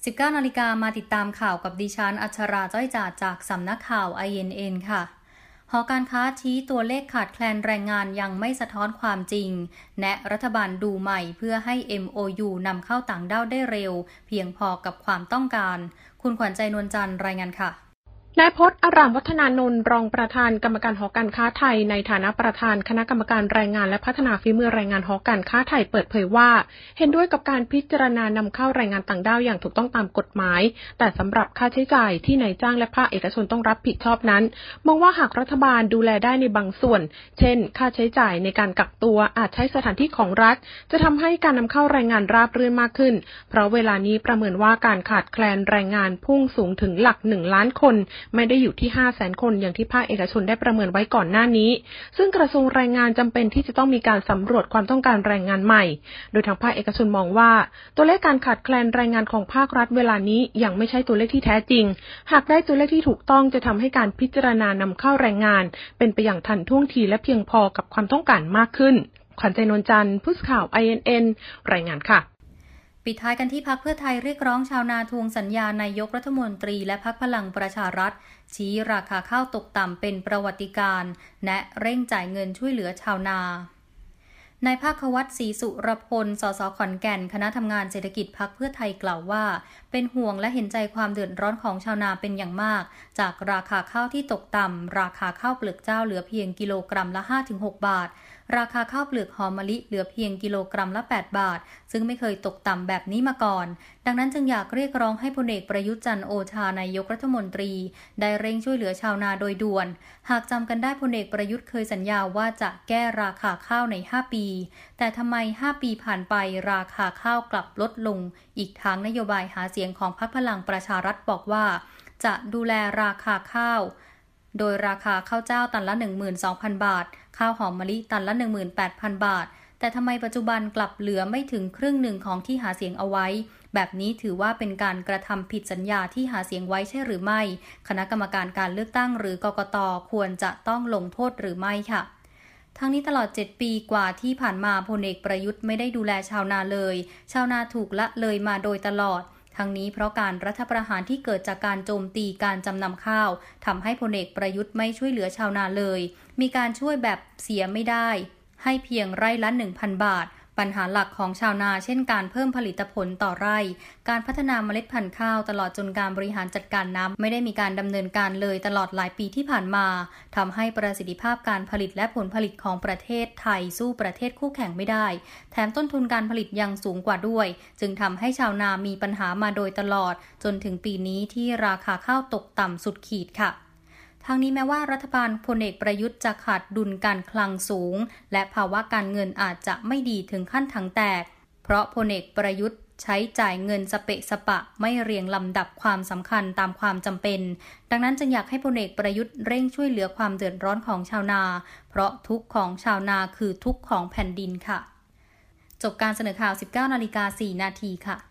19 นาฬิกามาติดตามข่าวกับดิฉันอัชราจ้อยจ่าจากสำนักข่าว INN ค่ะหอการค้าชี้ตัวเลขขาดแคลนแรงงานยังไม่สะท้อนความจริงแนะรัฐบาลดูใหม่เพื่อให้ MOU นำเข้าต่างด้าวได้เร็วเพียงพอกับความต้องการคุณขวัญใจนวลจันทร์รายงานค่ะนายพจน์ อารามวัฒนานนท์รองประธานกรรมการหอการค้าไทยในฐานะประธานคณะกรรมการแรงงานและพัฒนาฝีมือแรงงานหอการค้าไทยเปิดเผยว่าเห็นด้วยกับการพิจารณานำเข้าแรงงานต่างด้าวอย่างถูกต้องตามกฎหมายแต่สำหรับค่าใช้จ่ายที่นายจ้างและภาคเอกชนต้องรับผิดชอบนั้นมองว่าหากรัฐบาลดูแลได้ในบางส่วนเช่นค่าใช้จ่ายในการกักตัวอาจใช้สถานที่ของรัฐจะทำให้การนำเข้าแรงงานราบรื่นมากขึ้นเพราะเวลานี้ประเมินว่าการขาดแคลนแรงงานพุ่งสูงถึงหลัก1 ล้านคนไม่ได้อยู่ที่500,000 คนอย่างที่ภาคเอกชนได้ประเมินไว้ก่อนหน้านี้ซึ่งกระทรวงแรงงานจำเป็นที่จะต้องมีการสำรวจความต้องการแรงงานใหม่โดยทางภาคเอกชนมองว่าตัวเลขการขาดแคลนแรงงานของภาครัฐเวลานี้ยังไม่ใช่ตัวเลขที่แท้จริงหากได้ตัวเลขที่ถูกต้องจะทำให้การพิจารณานำเข้าแรงงานเป็นไปอย่างทันท่วงทีและเพียงพอกับความต้องการมากขึ้นขวัญใจนวลจันทร์ผู้สื่อข่าว INN รายงานค่ะปิดท้ายกันที่พรรคเพื่อไทยเรียกร้องชาวนาทวงสัญญานายกรัฐมนตรีและพรรคพลังประชารัฐชี้ราคาข้าวตกต่ำเป็นประวัติการณ์และเร่งจ่ายเงินช่วยเหลือชาวนานายภาควัฒน์ศรีสุรพล สส ขอนแก่นคณะทำงานเศรษฐกิจพรรคเพื่อไทยกล่าวว่าเป็นห่วงและเห็นใจความเดือดร้อนของชาวนาเป็นอย่างมากจากราคาข้าวที่ตกต่ำราคาข้าวเปลือกเจ้าเหลือเพียงกิโลกรัมละ 5-6 บาทราคาข้าวเปลือกหอมมะลิเหลือเพียงกิโลกรัมละ8 บาทซึ่งไม่เคยตกต่ำแบบนี้มาก่อนดังนั้นจึงอยากเรียกร้องให้พลเอกประยุทธ์จันทร์โอชานายกรัฐมนตรีได้เร่งช่วยเหลือชาวนาโดยด่วนหากจำกันได้พลเอกประยุทธ์เคยสัญญาว่าจะแก้ราคาข้าวใน5 ปีแต่ทำไม5 ปีผ่านไปราคาข้าวกลับลดลงอีกทั้งนโยบายหาเสียงของพรรคพลังประชารัฐบอกว่าจะดูแลราคาข้าวโดยราคาข้าวเจ้าตันละ 12,000 บาทข้าวหอมมะลิตันละ 18,000 บาทแต่ทำไมปัจจุบันกลับเหลือไม่ถึงครึ่งหนึ่งของที่หาเสียงเอาไว้แบบนี้ถือว่าเป็นการกระทำผิดสัญญาที่หาเสียงไว้ใช่หรือไม่คณะกรรมการการเลือกตั้งหรือกกต.ควรจะต้องลงโทษหรือไม่ค่ะทั้งนี้ตลอด7 ปีกว่าที่ผ่านมาพลเอกประยุทธ์ไม่ได้ดูแลชาวนาเลยชาวนาถูกละเลยมาโดยตลอดทั้งนี้เพราะการรัฐประหารที่เกิดจากการโจมตีการจำนำข้าวทำให้พลเอกประยุทธ์ไม่ช่วยเหลือชาวนาเลยมีการช่วยแบบเสียไม่ได้ให้เพียงไร่ละ 1,000 บาทปัญหาหลักของชาวนาเช่นการเพิ่มผลิตผลต่อไร่การพัฒนาเมล็ดพันธุ์ข้าวตลอดจนการบริหารจัดการน้ำไม่ได้มีการดำเนินการเลยตลอดหลายปีที่ผ่านมาทำให้ประสิทธิภาพการผลิตและผลผลิตของประเทศไทยสู้ประเทศคู่แข่งไม่ได้แถมต้นทุนการผลิตยังสูงกว่าด้วยจึงทำให้ชาวนามีปัญหามาโดยตลอดจนถึงปีนี้ที่ราคาข้าวตกต่ำสุดขีดค่ะทั้งนี้แม้ว่ารัฐบาลพลเอกประยุทธ์จะขาดดุลการคลังสูงและภาวะการเงินอาจจะไม่ดีถึงขั้นถังแตกเพราะพลเอกประยุทธ์ใช้จ่ายเงินสเปะสปะไม่เรียงลำดับความสำคัญตามความจำเป็นดังนั้นจึงอยากให้พลเอกประยุทธ์เร่งช่วยเหลือความเดือดร้อนของชาวนาเพราะทุกข์ของชาวนาคือทุกข์ของแผ่นดินค่ะจบการเสนอข่าว 19:04 นาทีค่ะ